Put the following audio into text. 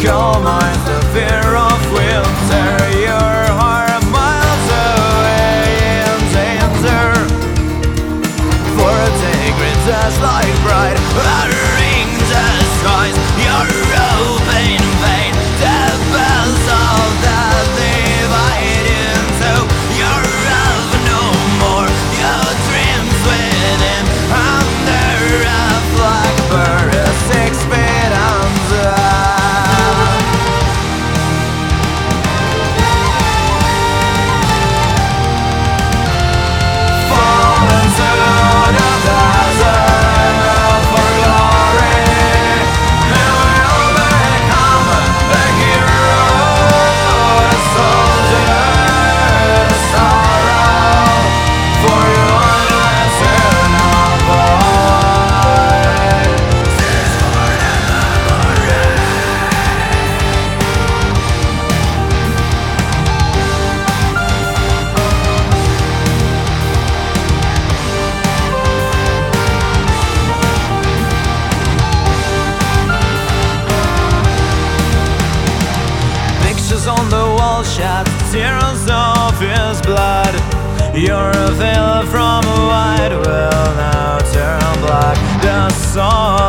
Your mind's the fear of winter. Your heart miles away in danger. For a day, green dust like bright. A ring destroys your open vein. The bells of death divide into your love no more. Your dreams within under a blackbird 6 feet under. On the wall shed tears of his blood. Your veil from white will now turn black. The sun